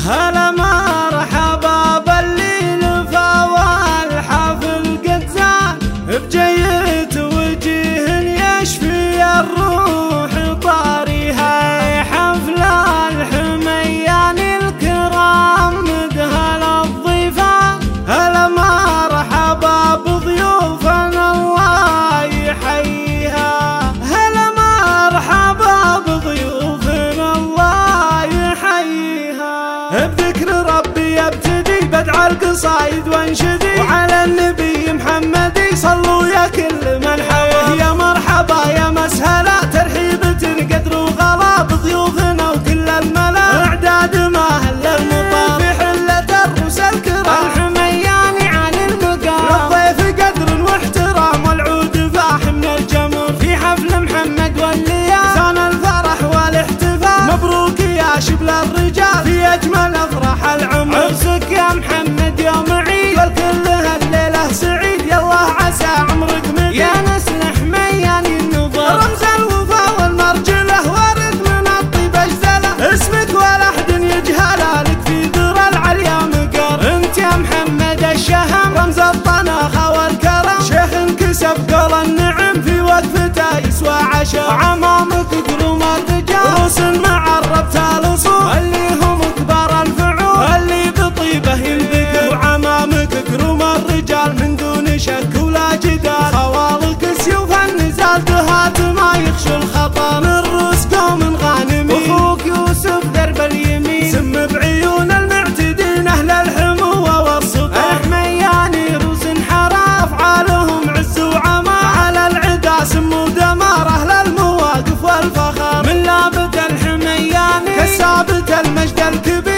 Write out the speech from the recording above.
هلا مرحبا باللي لفا والحفل قد زان بجية وجيه يشفي الروح طاريها حفل الحميان الكرام مدهل الضيفان. هلا مرحبا بضيوفنا الله يحييها هلا مرحبا بضيوفنا الله يحييها. بذكر ربي ابتدي بدع القصايد وانشدي وعلى النبي محمد صلوا يا كل من حواه. يا مرحبا يا مسهلا ترحيبة قدر وغلا بضيوفنا وكل الملا اعداد ما هل المطار في حلة الروس الكرام الحمياني على المقام للضيف قدر واحترام والعود فاح من الجمر في حفل محمد والليال زان الفرح والاحتفال. مبروك يا شبل الرجال في اجمل افراح العمر عرسك يا محمد يوم عيد والكل هالليله سعيد يالله عسى عمرك مديد يا نسل حمياني النظر رمز الوفا والمرجله وارد من الطيب اجزله اسمك ولا احد يجهله لك في ذرى العليا مقر. انت يا محمد الشهم رمز الطناخه والكرم شيخ انكسب قول النعم في وقفته يسوى عشر. عمامك قلوم الرجال روس معربت الاصول اللي هم كبار الفعول اللي بطيبه ينذكر. وعمامك قلوم الرجال من دون شك ولا جدال خوالق سيوف النزال دهات ما يخشى الخطر. من روس قوم غانمين اخوك يوسف درب اليمين سم بعيون المعتدين اهل الحموه والصدق الحمياني روس انحرى افعالهم عز وعمار على العدا سموا دمار اهل المواقف والفخر من لابد الحمياني كسابة المجد الكبير